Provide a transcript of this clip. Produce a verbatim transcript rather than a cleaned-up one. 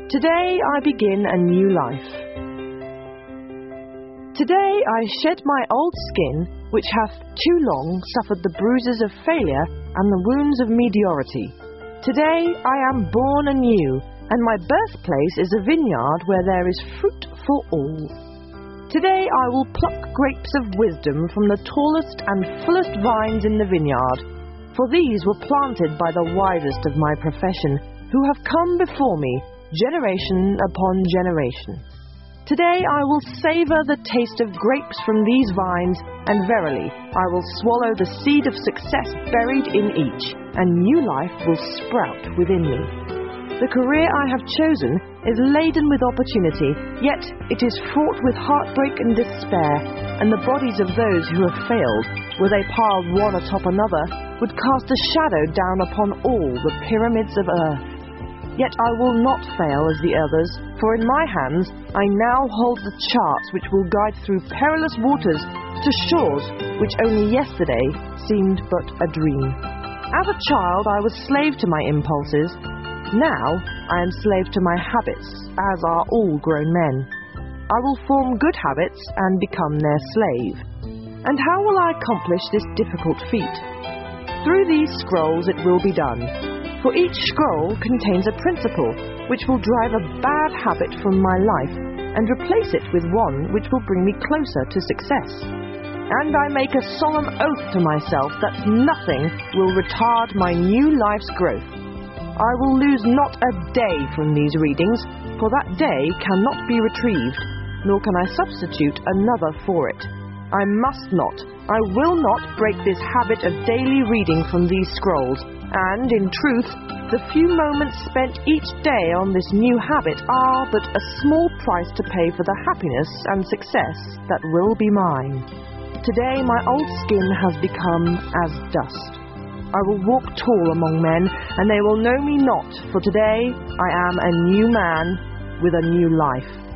Today I begin a new life. Today I shed my old skin, which hath too long suffered the bruises of failure and the wounds of mediocrity. Today I am born anew, and my birthplace is a vineyard where there is fruit for all. Today I will pluck grapes of wisdom from the tallest and fullest vines in the vineyard, for these were planted by the wisest of my profession, who have come before me, generation upon generation. Today I will savour the taste of grapes from these vines, and verily I will swallow the seed of success buried in each, and new life will sprout within me. The career I have chosen is laden with opportunity, yet it is fraught with heartbreak and despair, and the bodies of those who have failed, were they piled one atop another, would cast a shadow down upon all the pyramids of earth. Yet I will not fail as the others, for in my hands I now hold the charts which will guide through perilous waters to shores which only yesterday seemed but a dream. As a child I was slave to my impulses. Now I am slave to my habits, as are all grown men. I will form good habits and become their slave. And how will I accomplish this difficult feat? Through these scrolls it will be done. For each scroll contains a principle which will drive a bad habit from my life and replace it with one which will bring me closer to success. And I make a solemn oath to myself that nothing will retard my new life's growth. I will lose not a day from these readings, for that day cannot be retrieved, nor can I substitute another for it. I must not, I will not break this habit of daily reading from these scrolls, and, in truth, the few moments spent each day on this new habit are but a small price to pay for the happiness and success that will be mine. Today my old skin has become as dust. I will walk tall among men, and they will know me not, for today I am a new man with a new life.